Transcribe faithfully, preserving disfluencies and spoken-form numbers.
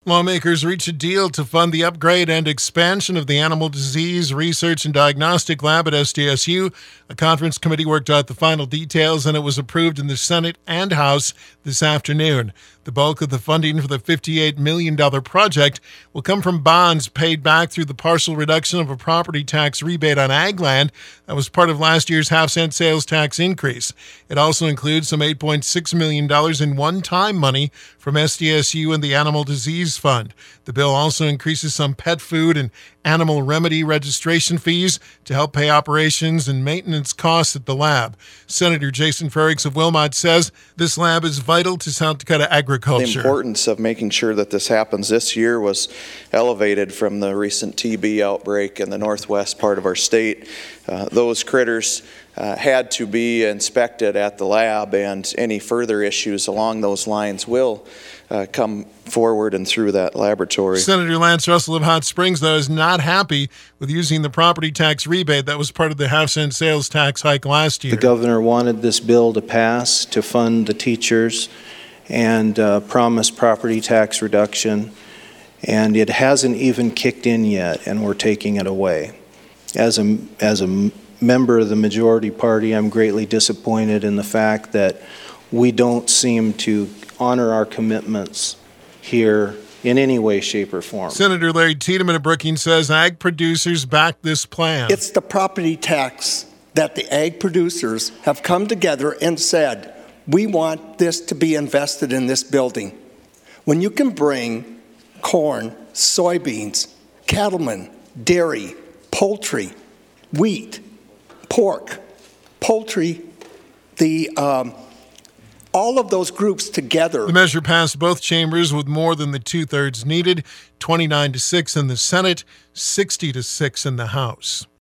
Lawmakers reached a deal to fund the upgrade and expansion of the Animal Disease Research and Diagnostic Lab at S D S U. A conference committee worked out the final details, and it was approved in the Senate and House this afternoon. The bulk of the funding for the fifty-eight million dollars project will come from bonds paid back through the partial reduction of a property tax rebate on ag land that was part of last year's half-cent sales tax increase. It also includes some eight point six million dollars in one-time money from S D S U and the Animal Disease Fund. The bill also increases some pet food and animal remedy registration fees to help pay operations and maintenance costs at the lab. Senator Jason Frerichs of Wilmot says this lab is vital to South Dakota agriculture. The importance of making sure that this happens this year was elevated from the recent T B outbreak in the northwest part of our state. Uh, those critters uh, had to be inspected at the lab, and any further issues along those lines will uh, come forward and through that laboratory. Senator Lance Russell of Hot Springs, though, is not happy with using the property tax rebate that was part of the half-cent sales tax hike last year. The governor wanted this bill to pass to fund the teachers and uh, promised property tax reduction, and it hasn't even kicked in yet, and we're taking it away. As a, as a member of the majority party, I'm greatly disappointed in the fact that we don't seem to honor our commitments here in any way, shape, or form. Senator Larry Tiedemann of Brookings says ag producers back this plan. It's the property tax that the ag producers have come together and said, we want this to be invested in this building. When you can bring corn, soybeans, cattlemen, dairy, poultry, wheat, pork, poultry, the um, all of those groups together. The measure passed both chambers with more than the two-thirds needed, twenty-nine to six in the Senate, sixty to six in the House.